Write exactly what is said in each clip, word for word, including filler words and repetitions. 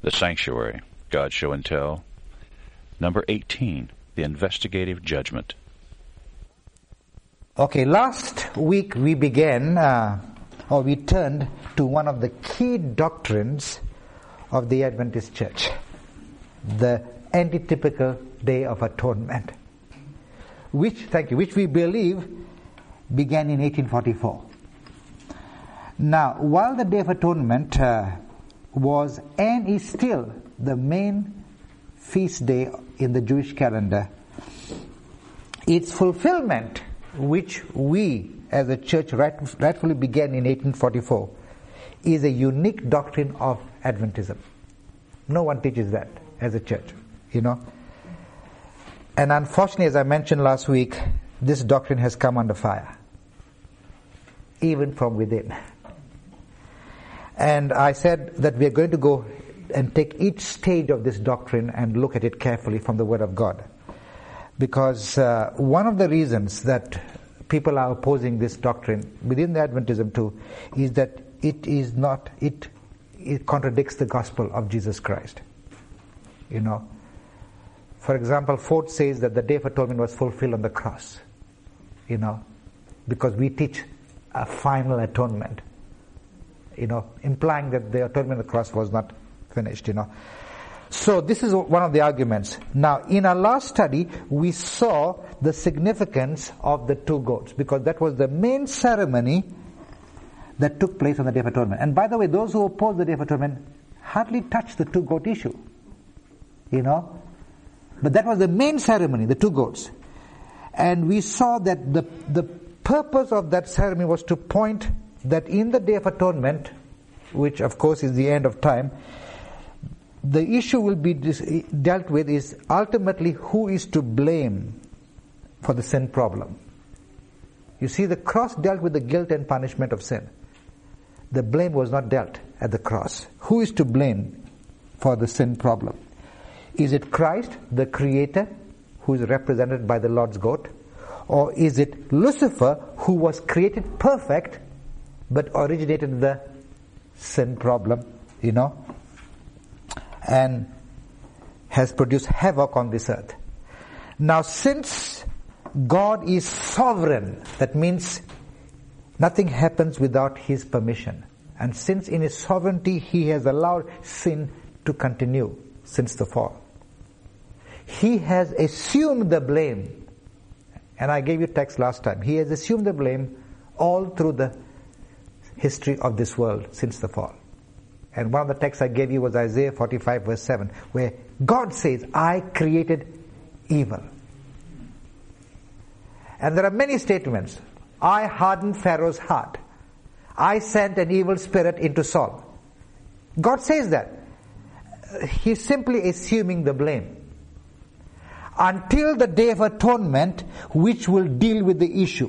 The Sanctuary, God Show and Tell. Number eighteen, The Investigative Judgment. Okay, last week we began, uh, or we turned to one of the key doctrines of the Adventist Church, the antitypical Day of Atonement, which, thank you, which we believe began in eighteen forty-four. Now, while the Day of Atonement uh, was and is still the main feast day in the Jewish calendar, its fulfillment, which we as a church right, rightfully began in eighteen forty-four, is a unique doctrine of Adventism. No one teaches that as a church, you know. And unfortunately, as I mentioned last week, this doctrine has come under fire, even from within. And I said that we are going to go and take each stage of this doctrine and look at it carefully from the Word of God. Because uh, one of the reasons that people are opposing this doctrine within the Adventism too is that it is not, it, it contradicts the gospel of Jesus Christ. You know. For example, Ford says that the Day of Atonement was fulfilled on the cross. You know. Because we teach a final atonement. You know, implying that the atonement of the cross was not finished, you know. So this is one of the arguments. Now, in our last study, we saw the significance of the two goats, because that was the main ceremony that took place on the Day of Atonement. And by the way, those who oppose the Day of Atonement hardly touch the two goat issue, you know. But that was the main ceremony, the two goats. And we saw that the the purpose of that ceremony was to point that in the Day of Atonement, which of course is the end of time, the issue will be dis- dealt with is ultimately who is to blame for the sin problem. You see, the cross dealt with the guilt and punishment of sin. The blame was not dealt at the cross. Who is to blame for the sin problem? Is it Christ, the Creator, who is represented by the Lord's goat? Or is it Lucifer, who was created perfect but originated the sin problem, you know, and has produced havoc on this earth? Now, since God is sovereign, that means nothing happens without His permission. And since in His sovereignty He has allowed sin to continue since the fall, He has assumed the blame. And I gave you text last time. He has assumed the blame all through the history of this world since the fall. And one of the texts I gave you was Isaiah forty-five verse seven, where God says, I created evil. And there are many statements. I hardened Pharaoh's heart. I sent an evil spirit into Saul. God says that. He's simply assuming the blame. Until the Day of Atonement, which will deal with the issue.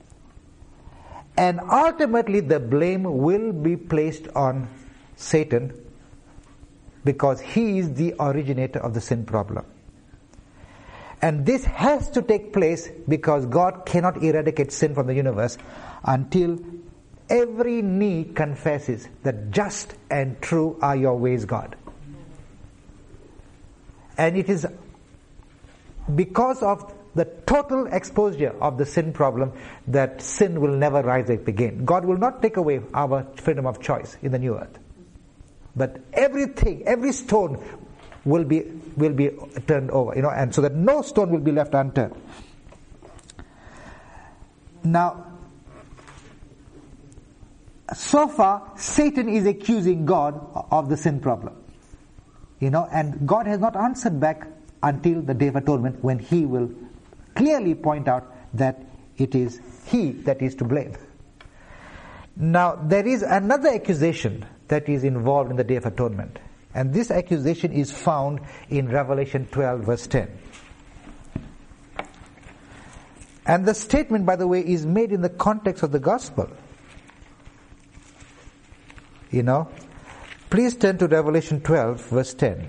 And ultimately the blame will be placed on Satan, because he is the originator of the sin problem. And this has to take place because God cannot eradicate sin from the universe until every knee confesses that just and true are your ways, God. And it is because of the total exposure of the sin problem that sin will never rise up again. God will not take away our freedom of choice in the new earth. But everything, every stone will be will be turned over, you know, and so that no stone will be left unturned. Now, so far, Satan is accusing God of the sin problem. You know, and God has not answered back until the Day of Atonement, when He will clearly point out that it is He that is to blame. Now, there is another accusation that is involved in the Day of Atonement. And this accusation is found in Revelation twelve verse ten. And the statement, by the way, is made in the context of the gospel. You know, please turn to Revelation twelve verse ten.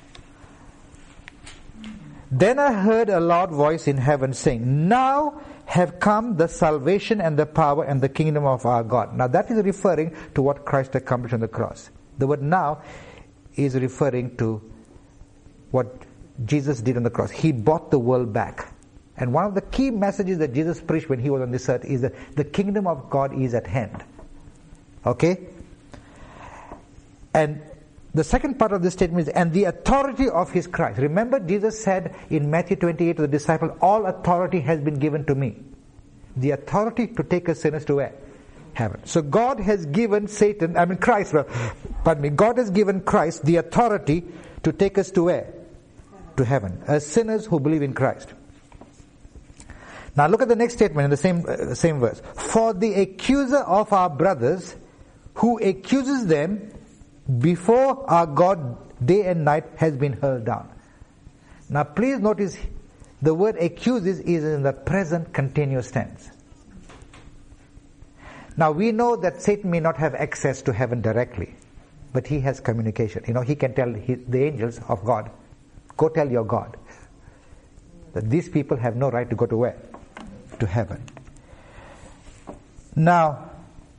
Then I heard a loud voice in heaven saying, "Now have come the salvation and the power and the kingdom of our God. Now that is referring to what Christ accomplished on the cross. The word now is referring to what Jesus did on the cross. He bought the world back. And one of the key messages that Jesus preached when he was on this earth is that the kingdom of God is at hand. Okay? And the second part of this statement is, and the authority of his Christ. Remember, Jesus said in Matthew twenty-eight to the disciple, all authority has been given to me. The authority to take us sinners to where? Heaven. So God has given Satan, I mean Christ, pardon me, God has given Christ the authority to take us to where? To heaven. As sinners who believe in Christ. Now look at the next statement in the same uh, same verse. For the accuser of our brothers, who accuses them before our God day and night, has been hurled down. Now please notice the word accuses is in the present continuous tense. Now we know that Satan may not have access to heaven directly, but he has communication. You know, he can tell his, the angels of God, go tell your God that these people have no right to go to where? To heaven. Now,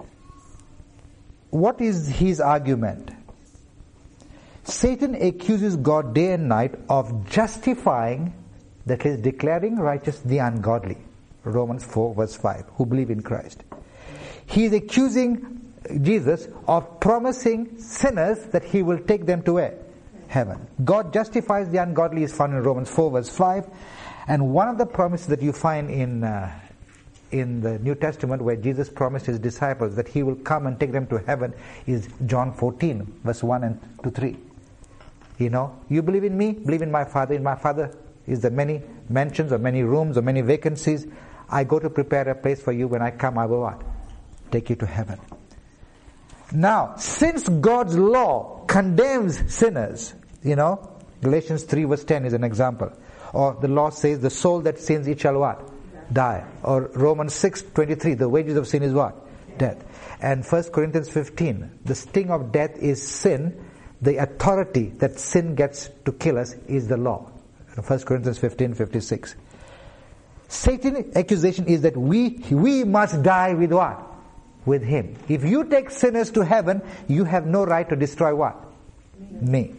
what is his argument? Satan accuses God day and night of justifying, that is, declaring righteous the ungodly. Romans four verse five, who believe in Christ. He is accusing Jesus of promising sinners that he will take them to where? Heaven. God justifies the ungodly is found in Romans four verse five. And one of the promises that you find in uh, in the New Testament where Jesus promised his disciples that he will come and take them to heaven is John fourteen verse one and to three. You know, you believe in me, believe in my Father. In my Father is there many mansions or many rooms or many vacancies. I go to prepare a place for you. When I come, I will what? Take you to heaven. Now, since God's law condemns sinners, you know, Galatians three verse ten is an example. Or the law says, the soul that sins, it shall what? Die. Or Romans six twenty-three, the wages of sin is what? Death. And First Corinthians fifteen, the sting of death is sin. The authority that sin gets to kill us is the law. First Corinthians fifteen fifty-six. Satan's accusation is that we we must die with what? With him. If you take sinners to heaven, you have no right to destroy what? Me.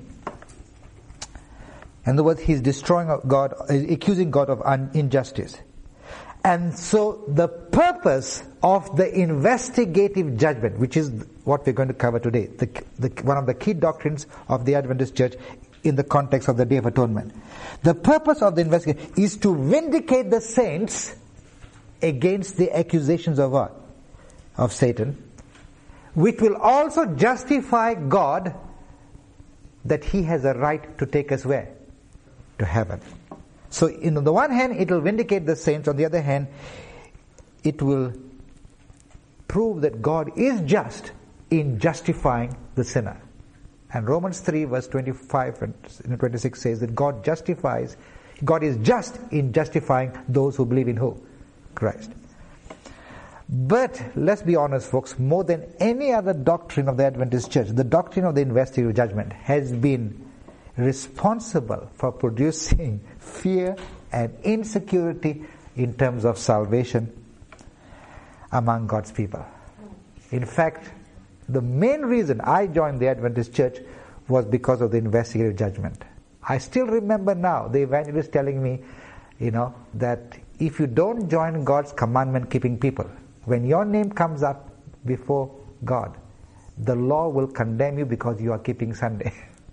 In other words, he's destroying God, accusing God of un- injustice. And so the purpose of the investigative judgment, which is what we're going to cover today, the, the, one of the key doctrines of the Adventist Church in the context of the Day of Atonement. The purpose of the investigation is to vindicate the saints against the accusations of what? Of Satan, which will also justify God that he has a right to take us where? To heaven. So in, on the one hand, it will vindicate the saints. On the other hand, it will prove that God is just in justifying the sinner. And Romans three verse twenty-five and twenty-six says that God justifies, God is just in justifying those who believe in who? Christ. But let's be honest, folks, more than any other doctrine of the Adventist Church, the doctrine of the investigative judgment has been responsible for producing fear and insecurity in terms of salvation among God's people. In fact, the main reason I joined the Adventist Church was because of the investigative judgment. I still remember now the evangelist telling me, you know, that if you don't join God's commandment-keeping people, when your name comes up before God, the law will condemn you because you are keeping Sunday.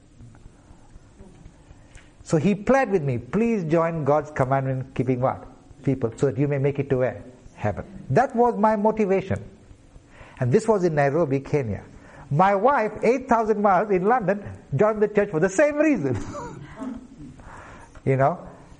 So he pled with me, please join God's commandment keeping what? People, so that you may make it to where? Heaven. That was my motivation. And this was in Nairobi, Kenya. My wife, eight thousand miles in London, joined the church for the same reason. You know.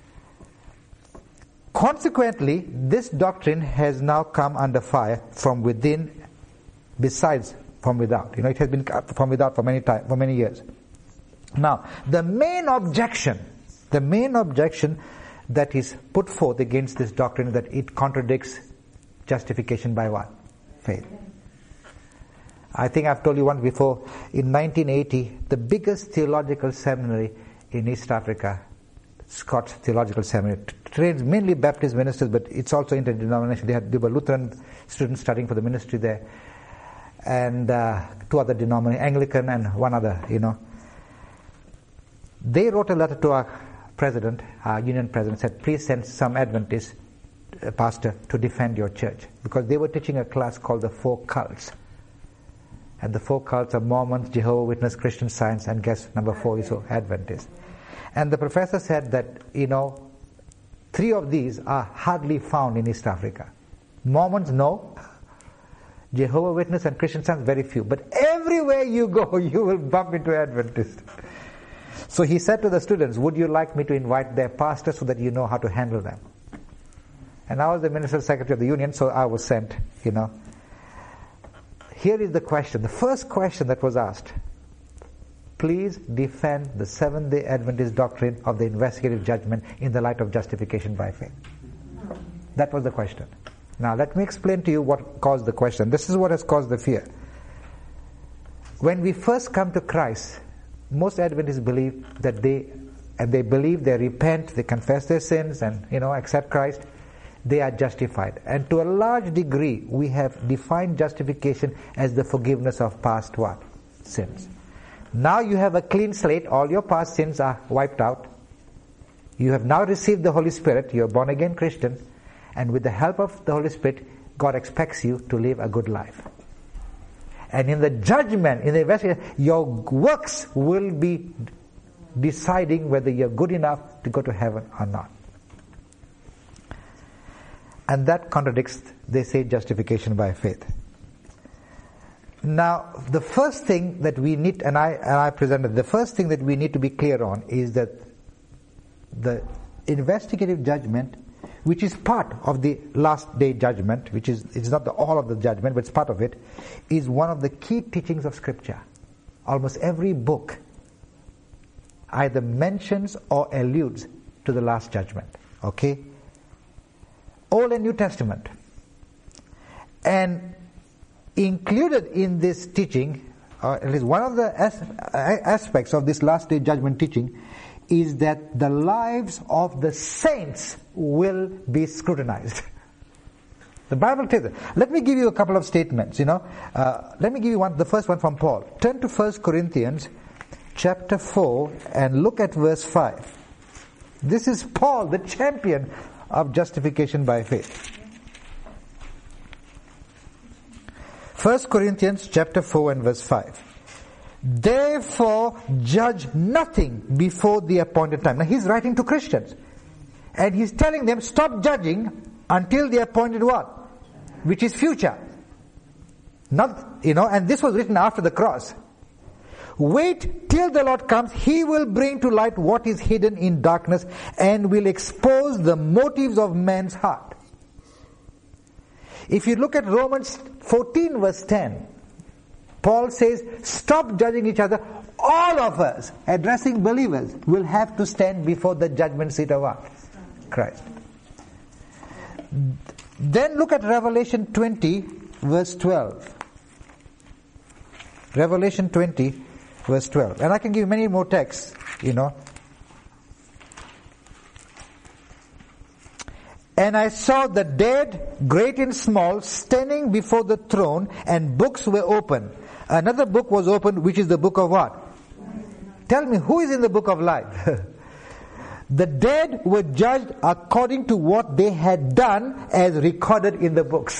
Consequently, this doctrine has now come under fire from within, besides from without. You know, it has been from without for many time, for many years. Now, the main objection, the main objection that is put forth against this doctrine is that it contradicts justification by what? Faith. I think I've told you once before, in nineteen eighty, the biggest theological seminary in East Africa, Scots Theological Seminary, trains mainly Baptist ministers, but it's also interdenominational. They had they were Lutheran students studying for the ministry there, and uh, two other denominations, Anglican and one other, you know. They wrote a letter to our president, our union president, said, please send some Adventist uh, pastor to defend your church, because they were teaching a class called the Four Cults. And the four cults are Mormons, Jehovah's Witness, Christian Science, and guess number four is Adventist. And the professor said that, you know, three of these are hardly found in East Africa. Mormons, no. Jehovah's Witness and Christian Science, very few. But everywhere you go, you will bump into Adventists. So he said to the students, would you like me to invite their pastor so that you know how to handle them? And I was the minister secretary of the union, so I was sent, you know. Here is the question, the first question that was asked. Please defend the Seventh-day Adventist doctrine of the investigative judgment in the light of justification by faith. That was the question. Now let me explain to you what caused the question. This is what has caused the fear. When we first come to Christ, most Adventists believe that they, and they believe, they repent, they confess their sins and, you know, accept Christ, they are justified. And to a large degree, we have defined justification as the forgiveness of past what? Sins. Now you have a clean slate, all your past sins are wiped out. You have now received the Holy Spirit, you are born again Christian, and with the help of the Holy Spirit, God expects you to live a good life. And in the judgment, in the investigation, your works will be deciding whether you're good enough to go to heaven or not. And that contradicts, they say, justification by faith. Now, the first thing that we need, and I, and I presented, the first thing that we need to be clear on is that the investigative judgment, which is part of the last day judgment, which is, it's not the all of the judgment, but it's part of it, is one of the key teachings of Scripture. Almost every book either mentions or alludes to the last judgment. Okay? Old and New Testament. And included in this teaching, or at least one of the as- aspects of this last day judgment teaching, is that the lives of the saints will be scrutinized. The Bible tells it. Let me give you a couple of statements, you know. Uh, let me give you one, the first one from Paul. Turn to First Corinthians chapter four and look at verse five. This is Paul, the champion of justification by faith. First Corinthians chapter four and verse five. Therefore judge nothing before the appointed time. Now he's writing to Christians. And he's telling them, stop judging until the appointed what? Which is future. Not, you know, and this was written after the cross. Wait till the Lord comes. He will bring to light what is hidden in darkness and will expose the motives of man's heart. If you look at Romans fourteen verse ten, Paul says, stop judging each other. All of us, addressing believers, will have to stand before the judgment seat of what? Christ. Then look at Revelation twenty verse twelve. Revelation twenty verse twelve. And I can give you many more texts, you know. And I saw the dead, great and small, standing before the throne, and books were opened. Another book was opened, which is the book of what? Tell me, who is in the book of life? The dead were judged according to what they had done as recorded in the books.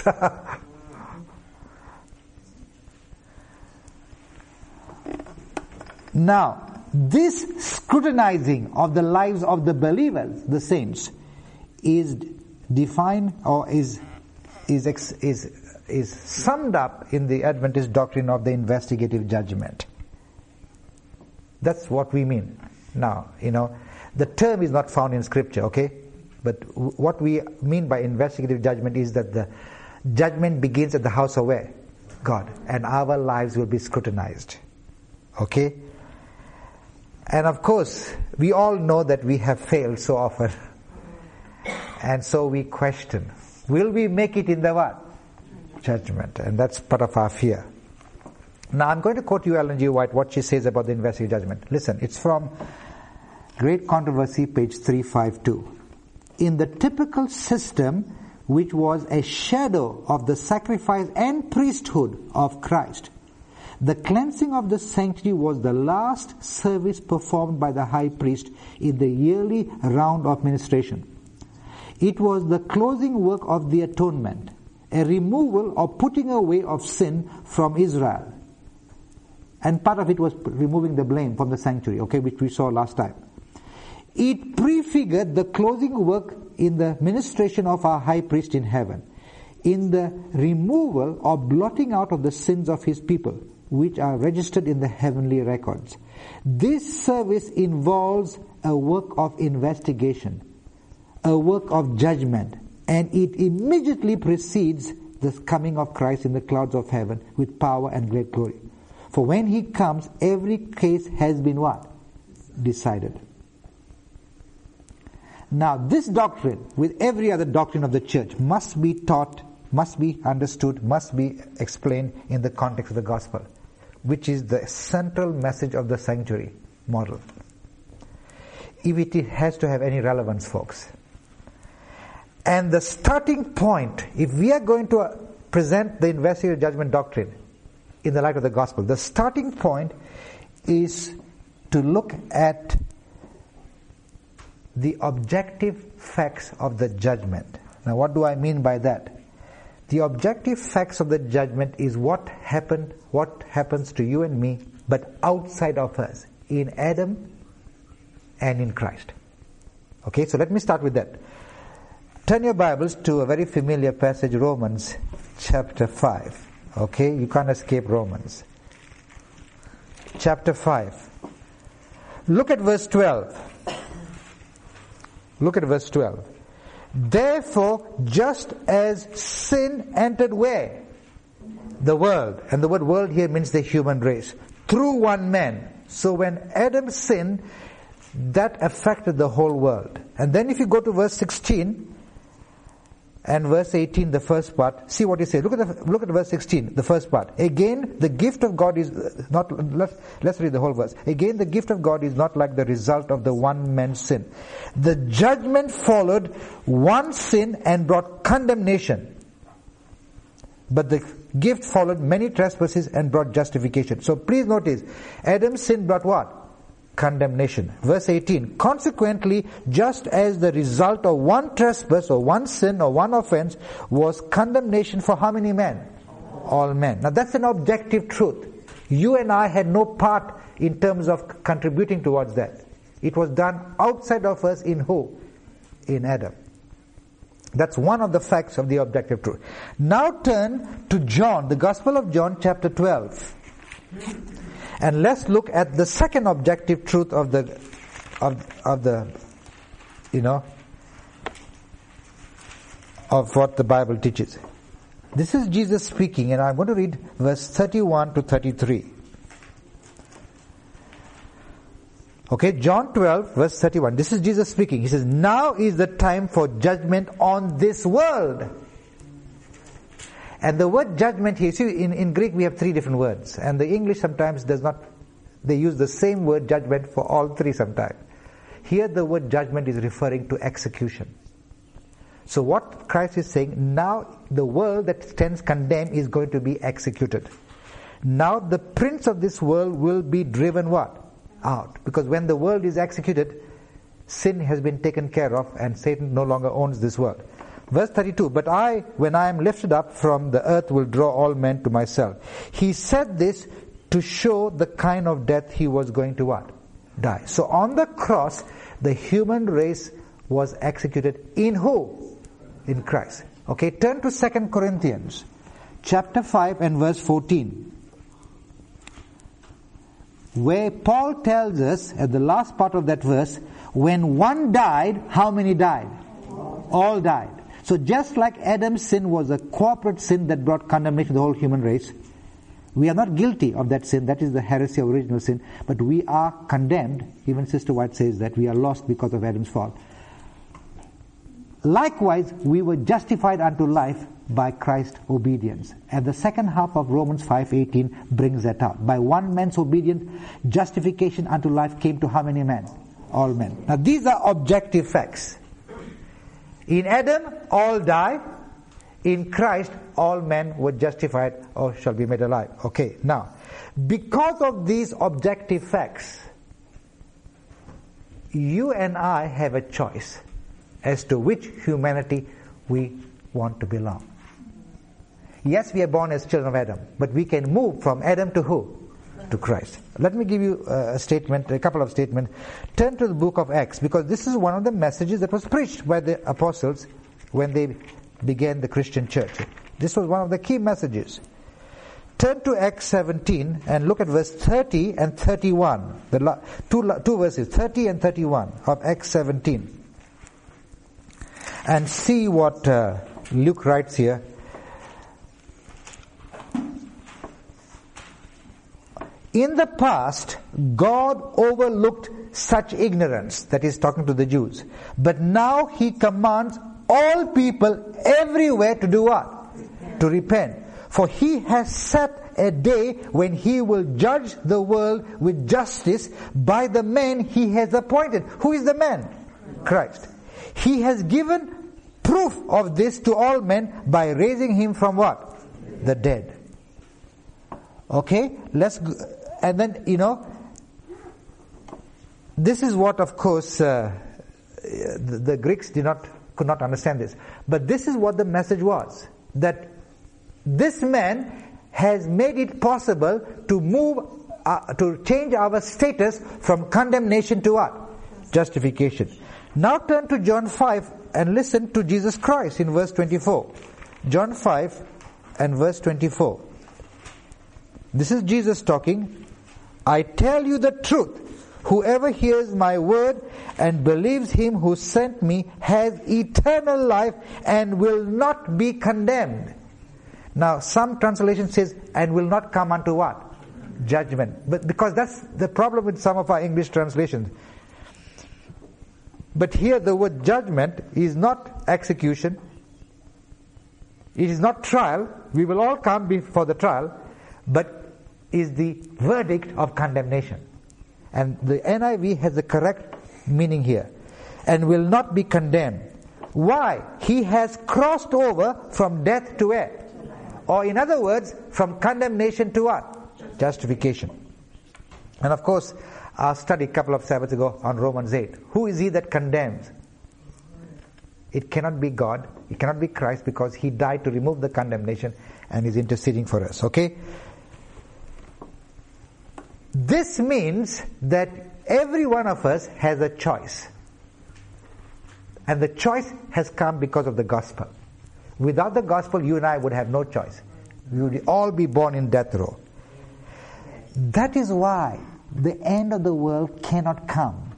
Now, this scrutinizing of the lives of the believers, the saints, is defined or is is is is summed up in the Adventist doctrine of the investigative judgment. That's what we mean. Now, you know, the term is not found in Scripture, okay? But w- what we mean by investigative judgment is that the judgment begins at the house of where? God. And our lives will be scrutinized. Okay? And of course, we all know that we have failed so often. And so we question, will we make it in the what? Judgment. And that's part of our fear. Now I'm going to quote you Ellen G. White, what she says about the investigative judgment. Listen, it's from Great Controversy, page three fifty-two. in the typical system which was a shadow of the sacrifice and priesthood of Christ. The cleansing of the sanctuary was the last service performed by the high priest in the yearly round of ministration. It was the closing work of the atonement, a removal or putting away of sin from Israel. And part of it was removing the blame from the sanctuary, okay, which we saw last time. It prefigured the closing work in the ministration of our high priest in heaven, in the removal or blotting out of the sins of his people, which are registered in the heavenly records. This service involves a work of investigation, a work of judgment, and it immediately precedes the coming of Christ in the clouds of heaven with power and great glory. For when he comes, every case has been what? Decided. Now, this doctrine, with every other doctrine of the church, must be taught, must be understood, must be explained in the context of the gospel, which is the central message of the sanctuary model. If it has to have any relevance, folks. And the starting point, if we are going to present the investigative judgment doctrine in the light of the gospel, the starting point is to look at the objective facts of the judgment. Now, what do I mean by that? The objective facts of the judgment is what happened, what happens to you and me, but outside of us, in Adam and in Christ. Okay, so let me start with that. Turn your Bibles to a very familiar passage, Romans chapter five. Okay, you can't escape Romans. Chapter five. Look at verse twelve. Look at verse twelve. Therefore, just as sin entered where? The world. And the word world here means the human race. Through one man. So when Adam sinned, that affected the whole world. And then if you go to verse sixteen and verse eighteen, the first part, see what he says. Look at the, look at verse sixteen, the first part. Again, the gift of God is not, let's, let's read the whole verse. Again, the gift of God is not like the result of the one man's sin. The judgment followed one sin and brought condemnation. But the gift followed many trespasses and brought justification. So please notice, Adam's sin brought what? Condemnation. Verse eighteen, consequently, just as the result of one trespass or one sin or one offense was condemnation for how many men? All men. Now that's an objective truth. You and I had no part in terms of contributing towards that. It was done outside of us in who? In Adam. That's one of the facts of the objective truth. Now turn to John, the Gospel of John, chapter twelve. And let's look at the second objective truth of the, of, of the, you know, of what the Bible teaches. This is Jesus speaking, and I'm going to read verse thirty-one to thirty-three. Okay, John twelve, verse thirty-one. This is Jesus speaking. He says, now is the time for judgment on this world. And the word judgment here, see, in, in Greek we have three different words. And the English sometimes does not, they use the same word judgment for all three sometimes. Here the word judgment is referring to execution. So what Christ is saying, now the world that stands condemned is going to be executed. Now the prince of this world will be driven what? Out. Because when the world is executed, sin has been taken care of and Satan no longer owns this world. Verse thirty-two, but I, when I am lifted up from the earth, will draw all men to myself. He said this to show the kind of death he was going to what? Die. So on the cross, the human race was executed in who? In Christ. Okay, turn to Second Corinthians, chapter five and verse fourteen. Where Paul tells us, at the last part of that verse, when one died, how many died? All died. So just like Adam's sin was a corporate sin that brought condemnation to the whole human race, we are not guilty of that sin. That is the heresy of original sin. But we are condemned. Even Sister White says that we are lost because of Adam's fall. Likewise, we were justified unto life by Christ's obedience. And the second half of Romans five eighteen brings that out. By one man's obedience, justification unto life came to how many men? All men. Now these are objective facts. In Adam, all die. In Christ, all men were justified or shall be made alive. Okay, now, because of these objective facts, you and I have a choice as to which humanity we want to belong. Yes, we are born as children of Adam, but we can move from Adam to who? To Christ. Let me give you a statement, a couple of statements. Turn to the book of Acts, because this is one of the messages that was preached by the apostles when they began the Christian church. This was one of the key messages. Turn to Acts seventeen and look at verse thirty and thirty-one. The la- two, two verses, thirty and thirty-one of Acts seventeen. And see what uh, Luke writes here. In the past, God overlooked such ignorance, that is talking to the Jews. But now He commands all people everywhere to do what? Repent. To repent. For He has set a day when He will judge the world with justice by the man He has appointed. Who is the man? Christ. He has given proof of this to all men by raising Him from what? The dead. Okay, let's go. And then, you know, this is what, of course, uh, the, the Greeks did not, could not understand this. But this is what the message was. That this man has made it possible to move, uh, to change our status from condemnation to what? Justification. Now turn to John five and listen to Jesus Christ in verse twenty-four. John five and verse twenty-four. This is Jesus talking. I tell you the truth. Whoever hears my word and believes Him who sent me has eternal life and will not be condemned. Now, some translation says, and will not come unto what? Judgment. But because that's the problem with some of our English translations. But here the word judgment is not execution. It is not trial. We will all come before the trial. But is the verdict of condemnation. And the N I V has the correct meaning here. And will not be condemned. Why? He has crossed over from death to where? Or in other words, from condemnation to what? Justification. And of course, our study a couple of Sabbaths ago on Romans eight. Who is He that condemns? It cannot be God. It cannot be Christ, because He died to remove the condemnation and is interceding for us. Okay? This means that every one of us has a choice. And the choice has come because of the gospel. Without the gospel, you and I would have no choice. We would all be born in death row. That is why the end of the world cannot come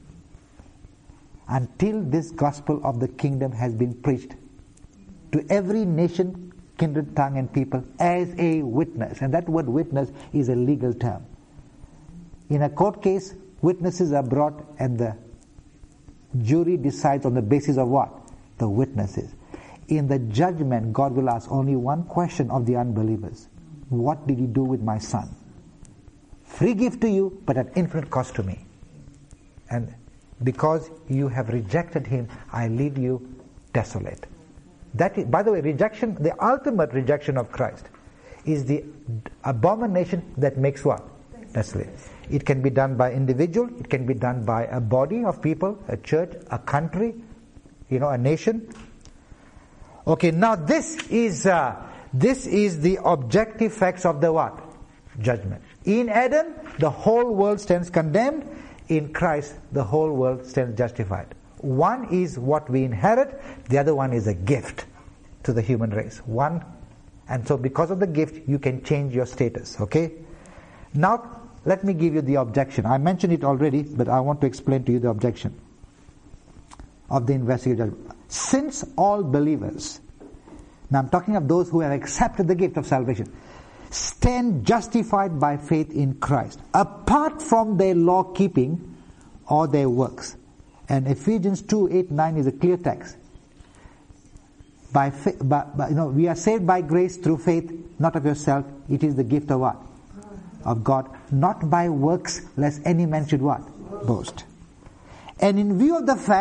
until this gospel of the kingdom has been preached to every nation, kindred, tongue and people as a witness. And that word witness is a legal term. In a court case, witnesses are brought and the jury decides on the basis of what? The witnesses. In the judgment, God will ask only one question of the unbelievers. What did you do with my son? Free gift to you, but at infinite cost to me. And because you have rejected Him, I leave you desolate. That is, by the way, rejection, the ultimate rejection of Christ is the abomination that makes what? Desolate. It can be done by individual, it can be done by a body of people, a church, a country, you know, a nation. Okay, now this is uh, this is the objective facts of the what? Judgment. In Adam, the whole world stands condemned. In Christ, the whole world stands justified. One is what we inherit, the other one is a gift to the human race. One, and so because of the gift, you can change your status. Okay? Now, let me give you the objection. I mentioned it already, but I want to explain to you the objection of the investigative judgment. Since all believers, now I'm talking of those who have accepted the gift of salvation, stand justified by faith in Christ, apart from their law keeping or their works. And Ephesians two, eight, nine is a clear text. By, fa- by, by you know, we are saved by grace through faith, not of yourself. It is the gift of what? Of God, not by works, lest any man should what? Boast. And in view of the fact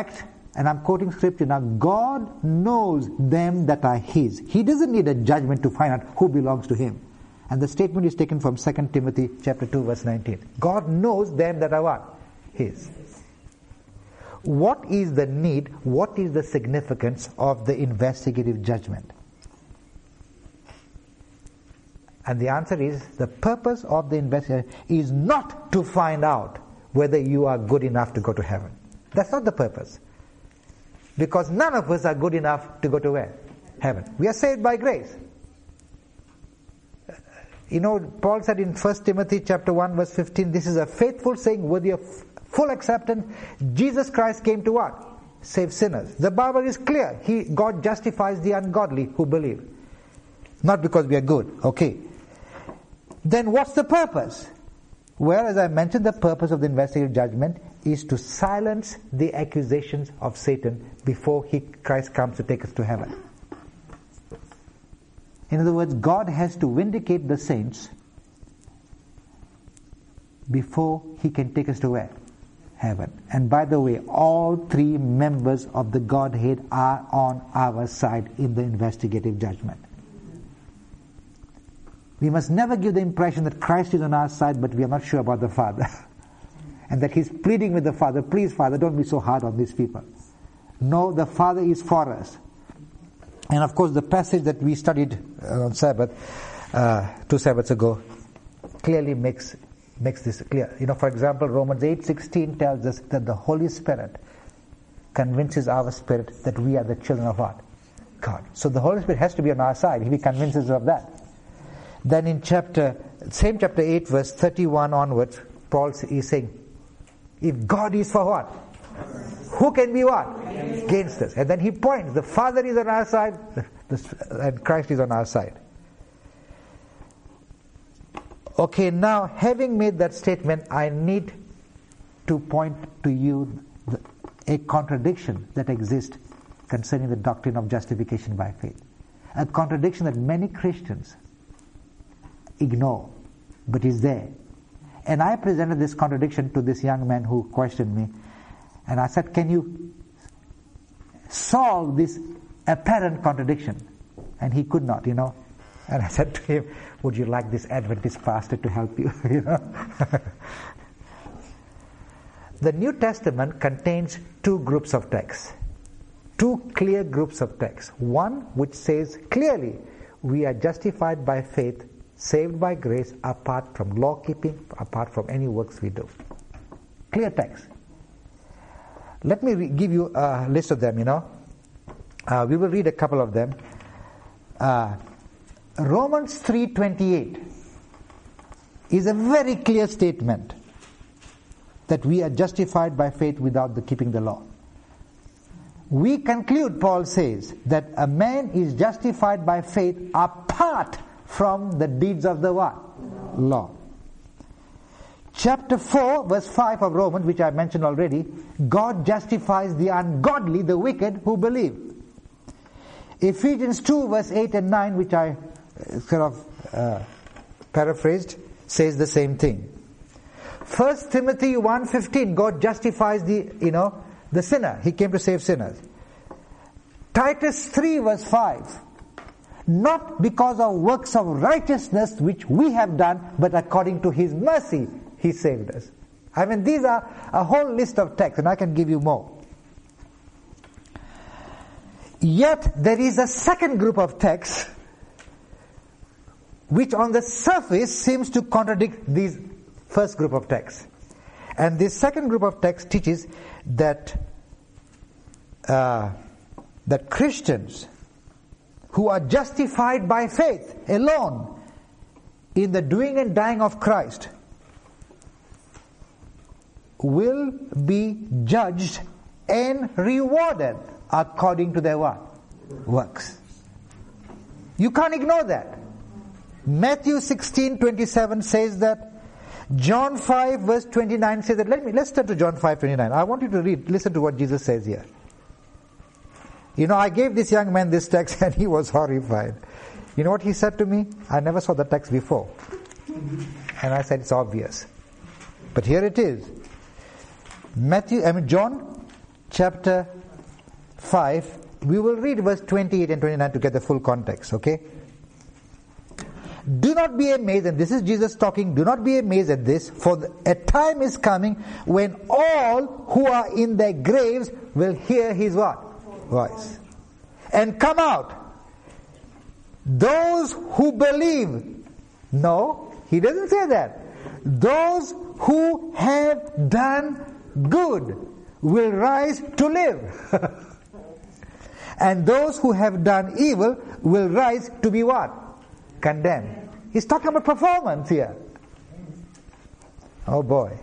and I'm quoting scripture now, God knows them that are His. He doesn't need a judgment to find out who belongs to Him. And the statement is taken from Second Timothy chapter two, verse nineteen. God knows them that are what? His. What is the need, what is the significance of the investigative judgment? And the answer is, the purpose of the investigation is not to find out whether you are good enough to go to heaven. That's not the purpose. Because none of us are good enough to go to where? Heaven. We are saved by grace. You know, Paul said in First Timothy chapter one, verse fifteen, this is a faithful saying worthy of full acceptance. Jesus Christ came to what? Save sinners. The Bible is clear. He, God justifies the ungodly who believe. Not because we are good. Okay. Then what's the purpose? Well, as I mentioned, the purpose of the investigative judgment is to silence the accusations of Satan before he, Christ comes to take us to heaven. In other words, God has to vindicate the saints before He can take us to where? Heaven. And by the way, all three members of the Godhead are on our side in the investigative judgment. We must never give the impression that Christ is on our side, but we are not sure about the Father. And that He's pleading with the Father, please Father, don't be so hard on these people. No, the Father is for us. And of course the passage that we studied on Sabbath, uh, two Sabbaths ago, clearly makes makes this clear. You know, for example, Romans eight sixteen tells us that the Holy Spirit convinces our spirit that we are the children of what? God. So the Holy Spirit has to be on our side. He convinces us of that. Then in chapter, same chapter eight, verse thirty-one onwards, Paul is saying, if God is for what? Who can be what? Against, Against us. And then he points, the Father is on our side, and Christ is on our side. Okay, now having made that statement, I need to point to you the, a contradiction that exists concerning the doctrine of justification by faith. A contradiction that many Christians ignore, but is there. And I presented this contradiction to this young man who questioned me, and I said, can you solve this apparent contradiction? And he could not, you know. And I said to him, would you like this Adventist pastor to help you? you know. The New Testament contains two groups of texts. Two clear groups of texts. One which says clearly, we are justified by faith, saved by grace, apart from law keeping, apart from any works we do. Clear text. Let me re- give you a list of them, you know. Uh, we will read a couple of them. Uh, Romans three twenty-eight is a very clear statement that we are justified by faith without the keeping the law. We conclude, Paul says, that a man is justified by faith apart from the deeds of the what? Law. Chapter four, verse five of Romans, which I mentioned already, God justifies the ungodly, the wicked, who believe. Ephesians two, verse eight and nine, which I sort of uh, paraphrased, says the same thing. First Timothy one fifteen, God justifies the, you know, the sinner. He came to save sinners. Titus three, verse five, not because of works of righteousness which we have done, but according to His mercy, He saved us. I mean, these are a whole list of texts, and I can give you more. Yet, there is a second group of texts which on the surface seems to contradict these first group of texts. And this second group of texts teaches that uh, that Christians who are justified by faith alone in the doing and dying of Christ will be judged and rewarded according to their what? Works. You can't ignore that. Matthew sixteen twenty-seven says that. John five verse twenty-nine says that. Let me, let's turn to John five twenty-nine. I want you to read, listen to what Jesus says here. You know, I gave this young man this text and he was horrified. You know what he said to me? I never saw the text before. And I said, it's obvious. But here it is. Matthew, I mean John chapter five, we will read verse twenty-eight and twenty-nine to get the full context, okay? Do not be amazed, and this is Jesus talking, do not be amazed at this, for the, a time is coming when all who are in their graves will hear his what? Voice. And come out. Those who believe. No, he doesn't say that. Those who have done good will rise to live. And those who have done evil will rise to be what? Condemned. He's talking about performance here. Oh boy.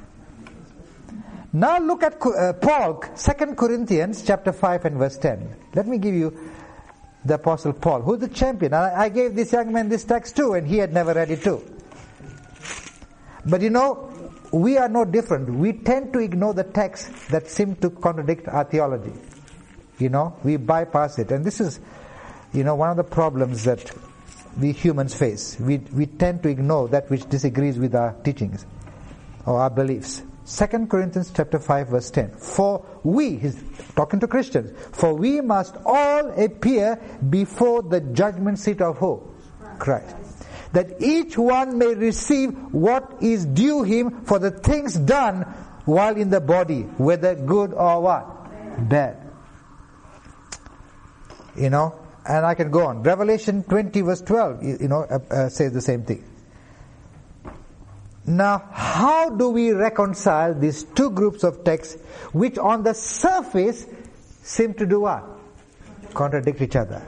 Now look at uh, Paul, Second Corinthians chapter five and verse ten. Let me give you the Apostle Paul, who's the champion. I, I gave this young man this text too, and he had never read it too. But you know, we are no different. We tend to ignore the texts that seem to contradict our theology. You know, we bypass it. And this is, you know, one of the problems that we humans face. We we tend to ignore that which disagrees with our teachings or our beliefs. Second Corinthians chapter five verse ten. For we, he's talking to Christians, for we must all appear before the judgment seat of who? Christ. That each one may receive what is due him for the things done while in the body, whether good or what? Bad. You know, and I can go on. Revelation twenty verse twelve, you, you know, uh, uh, says the same thing. Now, how do we reconcile these two groups of texts which on the surface seem to do what? Contradict each other.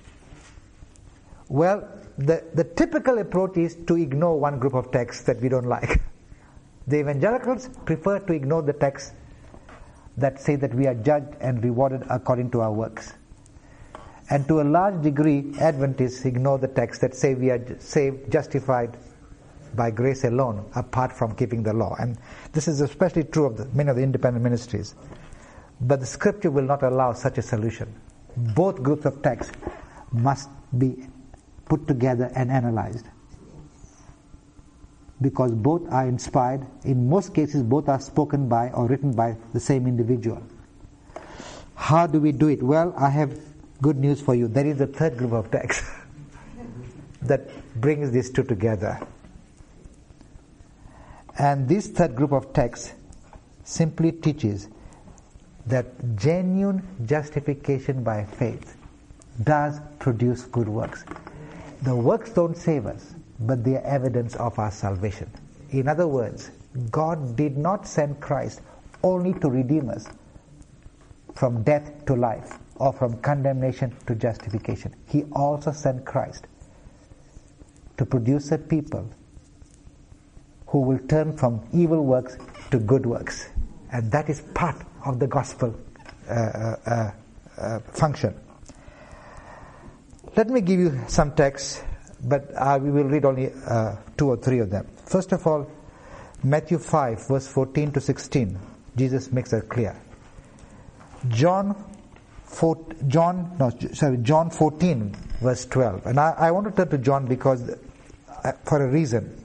Well, the, the typical approach is to ignore one group of texts that we don't like. The evangelicals prefer to ignore the texts that say that we are judged and rewarded according to our works. And to a large degree, Adventists ignore the texts that say we are saved, justified by grace alone, apart from keeping the law. And this is especially true of the, many of the independent ministries. But the scripture will not allow such a solution. Both groups of texts must be put together and analyzed. Because both are inspired. In most cases, both are spoken by or written by the same individual. How do we do it? Well, I have good news for you. There is a third group of texts that brings these two together. And this third group of texts simply teaches that genuine justification by faith does produce good works. The works don't save us, but they are evidence of our salvation. In other words, God did not send Christ only to redeem us from death to life or from condemnation to justification. He also sent Christ to produce a people who will turn from evil works to good works. And that is part of the gospel uh, uh, uh, function. Let me give you some texts, but uh, we will read only uh, two or three of them. First of all, Matthew five, verse fourteen to sixteen. Jesus makes that clear. John, four, John, no, sorry, John fourteen, verse twelve. And I, I want to turn to John because, uh, for a reason.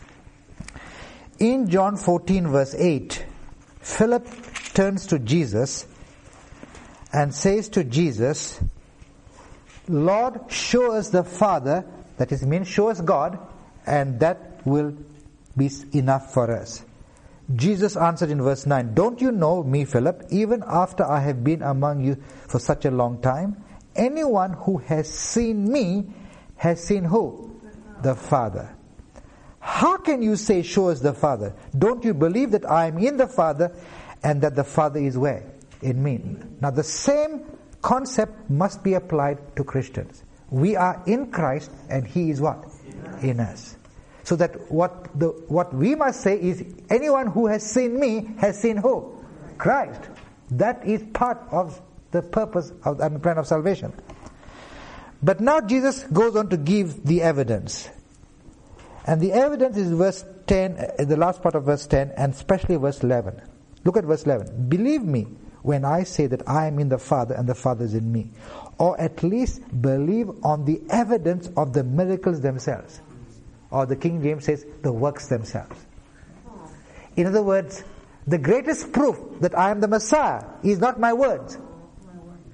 In John fourteen, verse eight, Philip turns to Jesus and says to Jesus, Lord, show us the Father, that is, means show us God, and that will be enough for us. Jesus answered in verse nine, don't you know me, Philip, even after I have been among you for such a long time? Anyone who has seen me has seen who? The Father. How can you say, show us the Father? Don't you believe that I am in the Father and that the Father is where? In me. Now the same concept must be applied to Christians. We are in Christ and He is what? In us. So that what the what we must say is, anyone who has seen me has seen who? Christ. That is part of the purpose of the plan of salvation. But now Jesus goes on to give the evidence. And the evidence is verse ten, the last part of verse ten, and especially verse eleven. Look at verse eleven. Believe me when I say that I am in the Father and the Father is in me. Or at least believe on the evidence of the miracles themselves. Or the King James says, the works themselves. In other words, the greatest proof that I am the Messiah is not my words.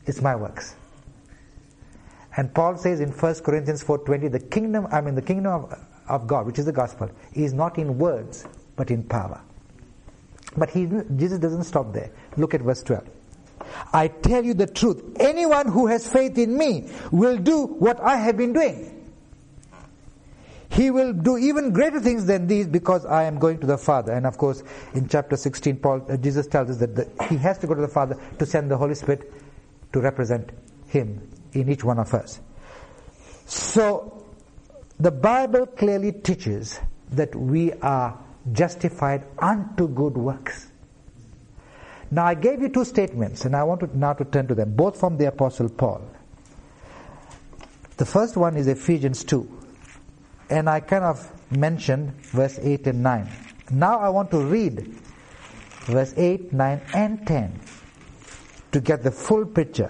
It's my works. And Paul says in First Corinthians four twenty, the kingdom, I mean the kingdom of, of God, which is the gospel, is not in words, but in power. But he, Jesus doesn't stop there. Look at verse twelve. I tell you the truth, anyone who has faith in me will do what I have been doing. He will do even greater things than these because I am going to the Father. And of course, in chapter sixteen, Paul, uh, Jesus tells us that the, he has to go to the Father to send the Holy Spirit to represent him in each one of us. So, the Bible clearly teaches that we are justified unto good works. Now, I gave you two statements, and I want to now to turn to them, both from the Apostle Paul. The first one is Ephesians two. And I kind of mentioned verse eight and nine. Now I want to read verse eight, nine, and ten to get the full picture.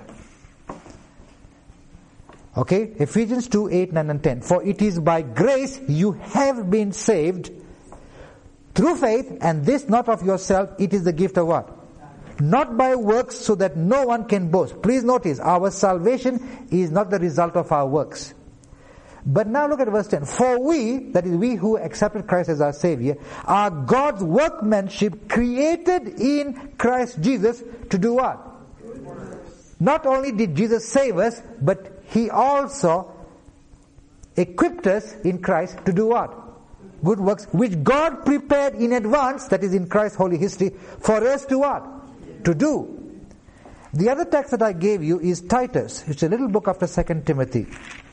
Okay? Ephesians two, eight, nine, and ten. For it is by grace you have been saved through faith, and this not of yourself, it is the gift of what? Not by works, so that no one can boast. Please notice, our salvation is not the result of our works. But now look at verse ten. For we, that is we who accepted Christ as our Savior, are God's workmanship created in Christ Jesus to do what? Not only did Jesus save us, but He also equipped us in Christ to do what? Good works, which God prepared in advance, that is in Christ's holy history, for us to what? To do. The other text that I gave you is Titus. It's a little book after Second Timothy.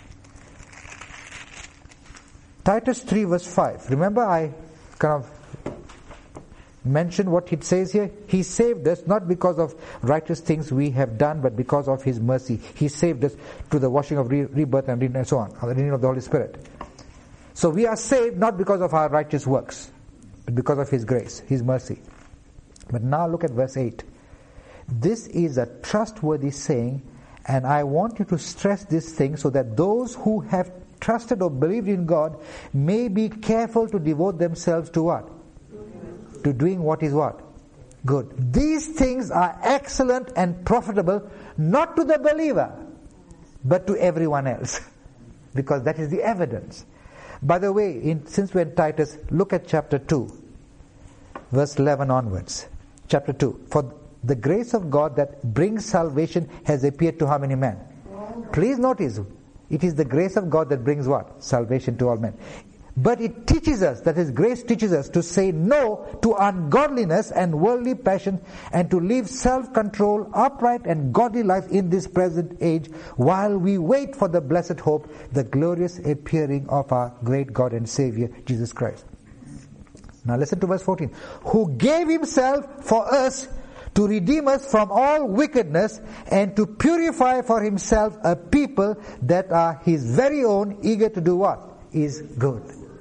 Titus three verse five. Remember I kind of mentioned what it says here? He saved us not because of righteous things we have done, but because of His mercy. He saved us through the washing of re- rebirth and, re- and so on, the renewing of the Holy Spirit. So we are saved not because of our righteous works, but because of His grace, His mercy. But now look at verse eight. This is a trustworthy saying, and I want you to stress this thing so that those who have trusted or believed in God may be careful to devote themselves to what? To doing what is what? Good. These things are excellent and profitable, not to the believer, but to everyone else. Because that is the evidence. By the way, in, since we're in Titus, look at chapter two, verse eleven onwards. Chapter two. For the grace of God that brings salvation has appeared to how many men? Please notice, it is the grace of God that brings what? Salvation to all men. But it teaches us, that is, grace teaches us to say no to ungodliness and worldly passion, and to live self-control, upright and godly life in this present age, while we wait for the blessed hope, the glorious appearing of our great God and Savior, Jesus Christ. Now listen to verse fourteen. Who gave Himself for us to redeem us from all wickedness, and to purify for Himself a people that are His very own, eager to do what? Is good.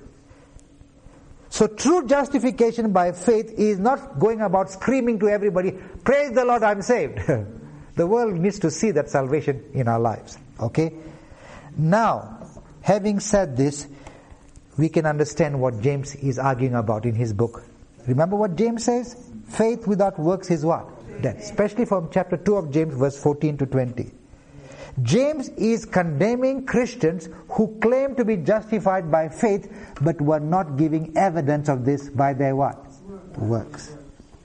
So true justification by faith is not going about screaming to everybody, praise the Lord, I'm saved. The world needs to see that salvation in our lives. Okay? Now, having said this, we can understand what James is arguing about in his book. Remember what James says? Faith without works is what? Dead. Especially from chapter two of James, verse fourteen to twenty. James is condemning Christians who claim to be justified by faith, but were not giving evidence of this by their what? Works.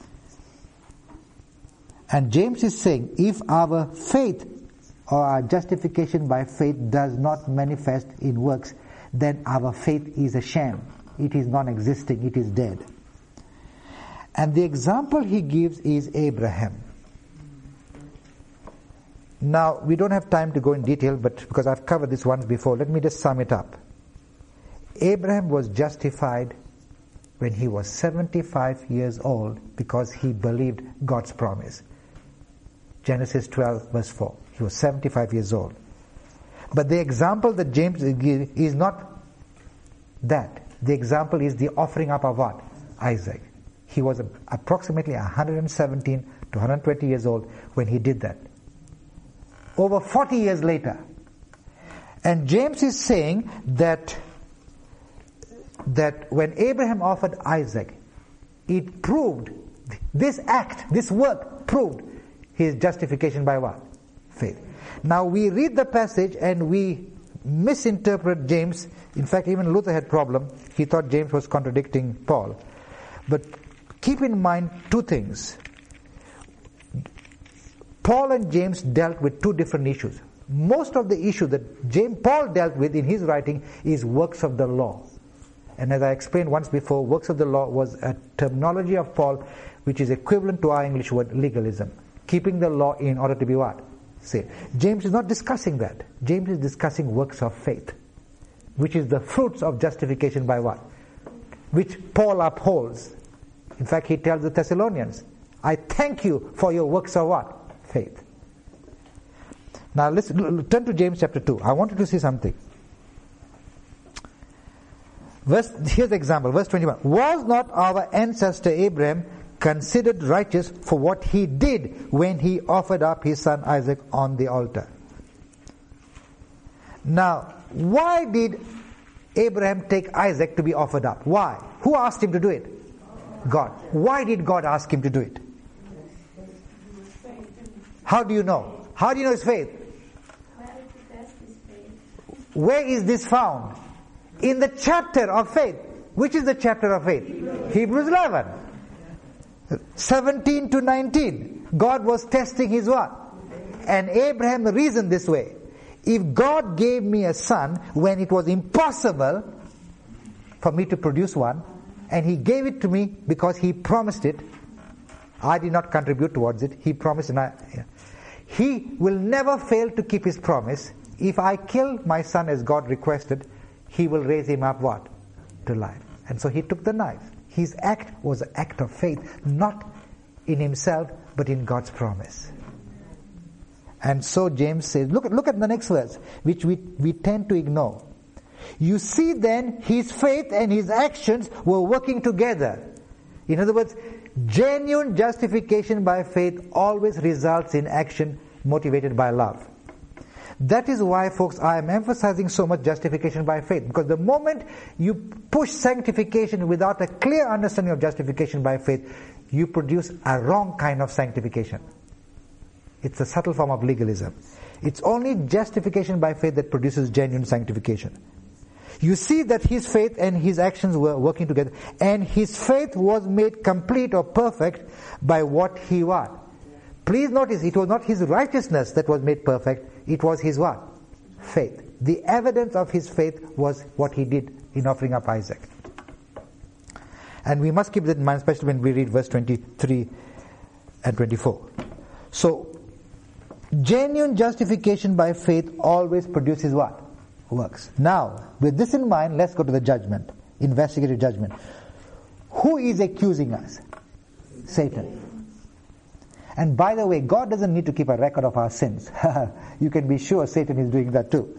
And James is saying, if our faith or our justification by faith does not manifest in works, then our faith is a sham. It is non-existing. It is dead. And the example he gives is Abraham. Now, we don't have time to go in detail, but because I've covered this once before, let me just sum it up. Abraham was justified when he was seventy-five years old because he believed God's promise. Genesis twelve, verse four. He was seventy-five years old. But the example that James gives is not that. The example is the offering up of what? Isaac. He was approximately one hundred seventeen to one hundred twenty years old when he did that. Over forty years later. And James is saying that that when Abraham offered Isaac, it proved, this act, this work proved his justification by what? faith. Now we read the passage and we misinterpret James. In fact, even Luther had problem. He thought James was contradicting Paul. But keep in mind two things. Paul and James dealt with two different issues. Most of the issue that James, Paul dealt with in his writing is works of the law. And as I explained once before, works of the law was a terminology of Paul which is equivalent to our English word legalism. Keeping the law in order to be what? Saved. James is not discussing that. James is discussing works of faith, which is the fruits of justification by what? Which Paul upholds. In fact, he tells the Thessalonians, I thank you for your works of what? Faith. Now let's turn to James chapter two. I wanted to see something. Verse, here's the example, verse twenty-one. Was not our ancestor Abraham considered righteous for what he did when he offered up his son Isaac on the altar? Now, why did Abraham take Isaac to be offered up? Why? Who asked him to do it? God. Why did God ask him to do it? How do you know? How do you know his faith? Where is this found? In the chapter of faith. Which is the chapter of faith? Hebrews eleven. seventeen to nineteen. God was testing his what? And Abraham reasoned this way. If God gave me a son when it was impossible for me to produce one, and he gave it to me because he promised it, I did not contribute towards it, he promised, and I, yeah. He will never fail to keep his promise. If I kill my son as God requested, he will raise him up what? To life. And so he took the knife. His act was an act of faith, not in himself, but in God's promise. And so James says, look at, look at the next verse, which we, we tend to ignore. You see then, his faith and his actions were working together. In other words, genuine justification by faith always results in action motivated by love. That is why, folks, I am emphasizing so much justification by faith. Because the moment you push sanctification without a clear understanding of justification by faith, you produce a wrong kind of sanctification. It's a subtle form of legalism. It's only justification by faith that produces genuine sanctification. You see that his faith and his actions were working together. And his faith was made complete or perfect by what he was. Please notice, it was not his righteousness that was made perfect. It was his what? Faith. The evidence of his faith was what he did in offering up Isaac. And we must keep that in mind, especially when we read verse twenty-three and twenty-four. So, genuine justification by faith always produces what? Works. Now, with this in mind, let's go to the judgment. Investigative judgment. Who is accusing us? Satan. And by the way, God doesn't need to keep a record of our sins. You can be sure Satan is doing that too.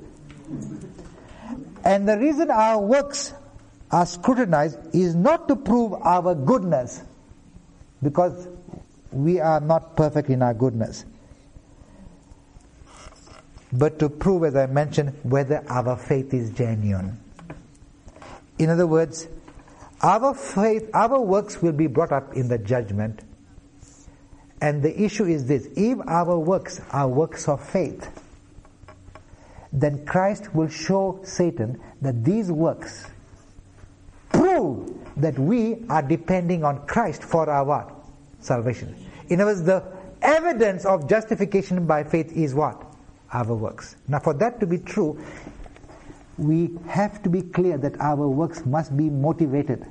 And the reason our works are scrutinized is not to prove our goodness, because we are not perfect in our goodness, but to prove, as I mentioned, whether our faith is genuine. In other words, our faith, our works will be brought up in the judgment. And the issue is this: if our works are works of faith, then Christ will show Satan that these works prove that we are depending on Christ for our what? Salvation. In other words, the evidence of justification by faith is what? Our works. Now, for that to be true, we have to be clear that our works must be motivated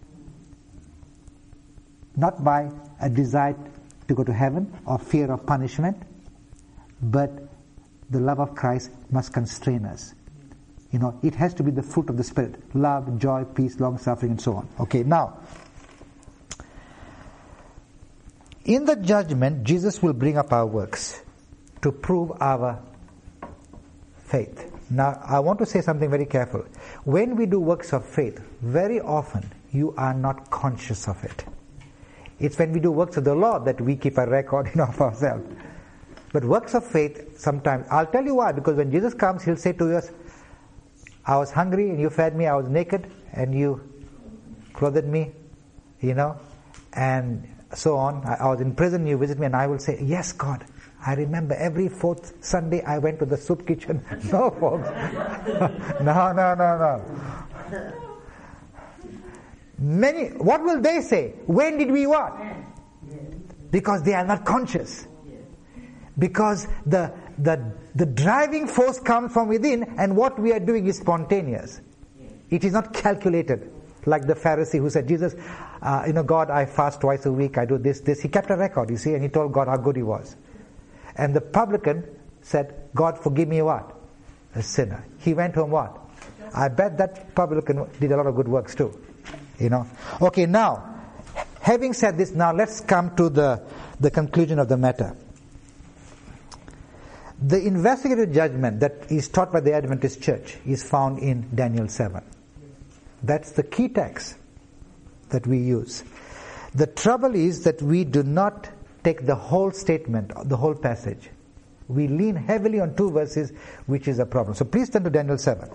not by a desire to go to heaven or fear of punishment, but the love of Christ must constrain us. You know, it has to be the fruit of the Spirit: love, joy, peace, long suffering, and so on. Okay, now, in the judgment, Jesus will bring up our works to prove our faith. Now, I want to say something very careful. When we do works of faith, very often you are not conscious of it. It's when we do works of the law that we keep a record, you know, of ourselves. But works of faith, sometimes, I'll tell you why, because when Jesus comes, he'll say to us, I was hungry and you fed me, I was naked and you clothed me, you know, and so on. I, I was in prison, you visit me, and I will say, yes, God, I remember every fourth Sunday I went to the soup kitchen. No, folks. no, no, no, no. Many, what will they say? When did we what? Because they are not conscious. Because the, the, the driving force comes from within, and what we are doing is spontaneous. It is not calculated. Like the Pharisee who said, Jesus, uh, you know, God, I fast twice a week, I do this, this. He kept a record, you see, and he told God how good he was. And the publican said, God, forgive me what? A sinner. He went home what? I bet that publican did a lot of good works too. You know. Okay, now, having said this, now let's come to the, the conclusion of the matter. The investigative judgment that is taught by the Adventist Church is found in Daniel seven. That's the key text that we use. The trouble is that we do not take the whole statement, the whole passage. We lean heavily on two verses, which is a problem. So please turn to Daniel seven.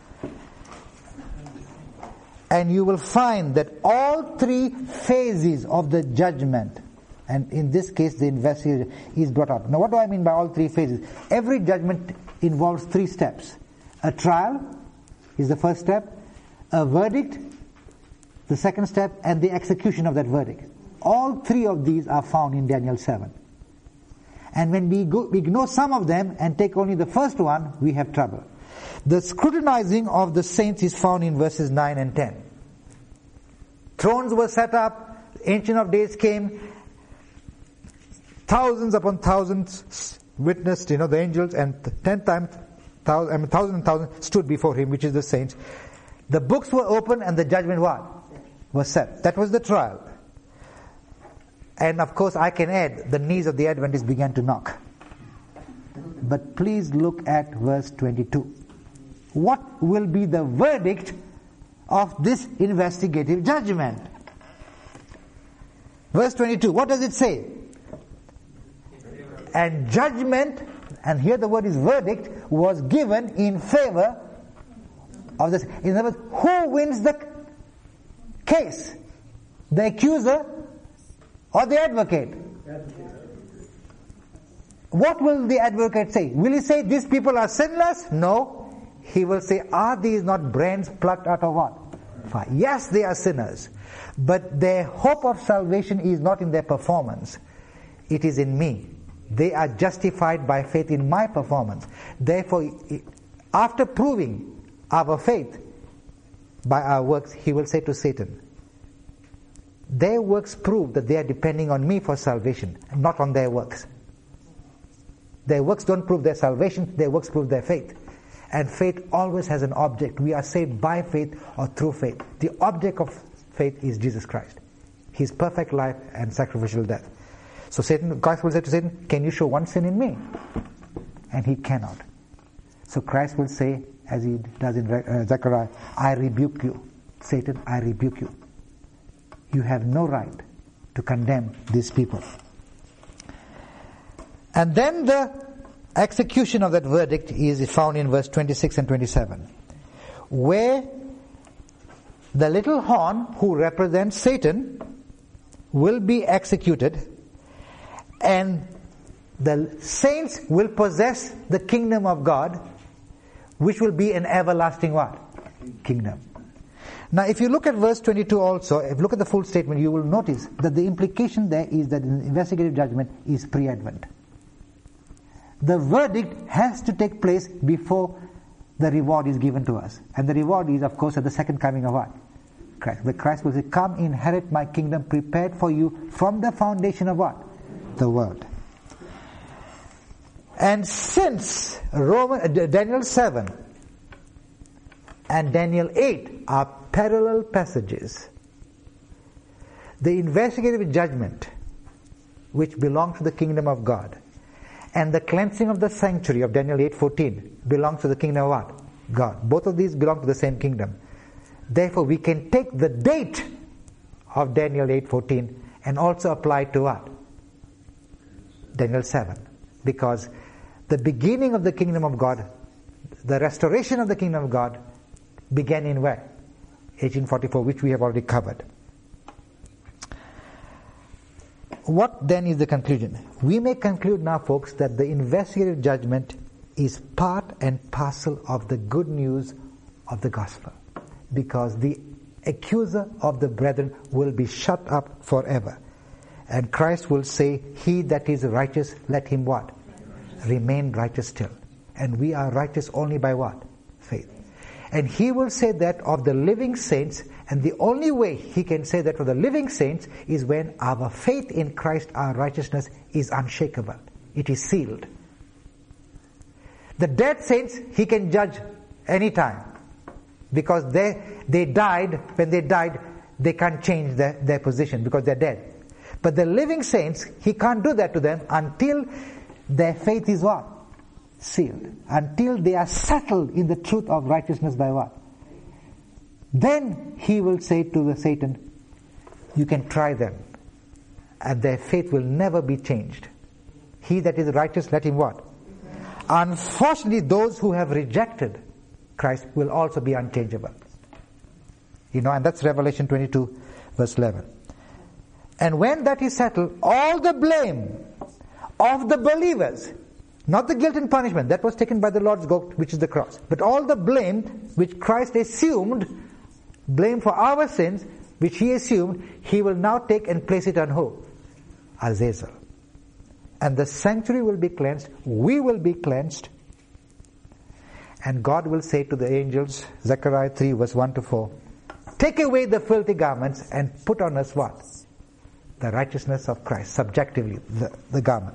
And you will find that all three phases of the judgment, and in this case the investigator, is brought up. Now what do I mean by all three phases? Every judgment involves three steps. A trial is the first step. A verdict, the second step, and the execution of that verdict. All three of these are found in Daniel seven. And when we, go, we ignore some of them and take only the first one, we have trouble. The scrutinizing of the saints is found in verses nine and ten. Thrones were set up, Ancient of Days came, thousands upon thousands witnessed, you know, the angels, and ten times, thousand, I mean, thousand and thousand stood before him, which is the saints. The books were opened and the judgment what? Was set. That was the trial. And of course I can add, the knees of the Adventists began to knock. But please look at verse twenty-two. What will be the verdict of this investigative judgment? Verse twenty-two, what does it say? And judgment, and here the word is verdict, was given in favor of this. In other words, who wins the case? The accuser or the advocate? What will the advocate say? Will he say these people are sinless? No. He will say, are these not brands plucked out of what? Fire. Yes, they are sinners. But their hope of salvation is not in their performance. It is in me. They are justified by faith in my performance. Therefore, after proving our faith by our works, he will say to Satan, their works prove that they are depending on me for salvation, not on their works. Their works don't prove their salvation, their works prove their faith. And faith always has an object. We are saved by faith or through faith. The object of faith is Jesus Christ, His perfect life and sacrificial death. So Satan, Christ will say to Satan, can you show one sin in me? And he cannot. So Christ will say, as he does in uh, Zechariah, I rebuke you. Satan, I rebuke you. You have no right to condemn these people. And then the execution of that verdict is found in verse twenty-six and twenty-seven, where the little horn, who represents Satan, will be executed, and the saints will possess the kingdom of God, which will be an everlasting what? Kingdom. Now if you look at verse twenty-two also, if you look at the full statement, you will notice that the implication there is that the investigative judgment is pre-Advent. The verdict has to take place before the reward is given to us. And the reward is, of course, at the second coming of what? Christ. The Christ will say, come inherit my kingdom prepared for you from the foundation of what? The world. And since Roman, uh, Daniel seven and Daniel eight are parallel passages, the investigative judgment, which belongs to the kingdom of God, and the cleansing of the sanctuary of Daniel eight fourteen belongs to the kingdom of what? God. Both of these belong to the same kingdom. Therefore, we can take the date of Daniel eight fourteen and also apply it to what? Daniel seven. Because the beginning of the kingdom of God, the restoration of the kingdom of God, began in where? eighteen forty-four, which we have already covered. what then is the conclusion? We may conclude now, folks, that the investigative judgment is part and parcel of the good news of the gospel, because the accuser of the brethren will be shut up forever. And Christ will say, he that is righteous, let him what? Remain righteous still. And we are righteous only by what? Faith. And he will say that of the living saints, and the only way he can say that for the living saints is when our faith in Christ, our righteousness, is unshakable. It is sealed. The dead saints, he can judge any time, because they they died. When they died, they can't change their, their position because they're dead. But the living saints, he can't do that to them until their faith is what? Sealed. Until they are settled in the truth of righteousness by what? Then he will say to the Satan, you can try them, and their faith will never be changed. He that is righteous, let him what? Unfortunately, those who have rejected Christ will also be unchangeable. You know, and that's Revelation twenty-two, verse eleven. And when that is settled, all the blame of the believers, not the guilt and punishment, that was taken by the Lord's goat, which is the cross, but all the blame which Christ assumed, blame for our sins, which he assumed, he will now take and place it on who? Azazel. And the sanctuary will be cleansed, we will be cleansed, and God will say to the angels, Zechariah three, verse one to four, take away the filthy garments and put on us what? The righteousness of Christ, subjectively, the, the garment.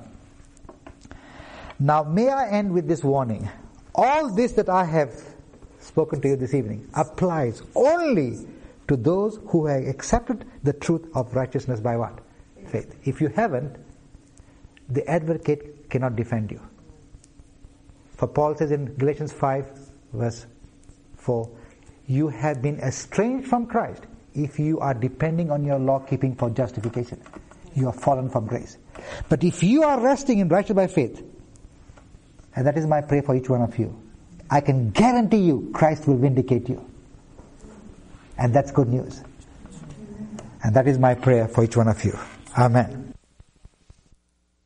Now, may I end with this warning. All this that I have spoken to you this evening applies only to those who have accepted the truth of righteousness by what? Faith. If you haven't, the advocate cannot defend you. For Paul says in Galatians five, verse four, you have been estranged from Christ if you are depending on your law keeping for justification. You are fallen from grace. But if you are resting in righteousness by faith, and that is my prayer for each one of you, I can guarantee you Christ will vindicate you. And that's good news. And that is my prayer for each one of you. Amen.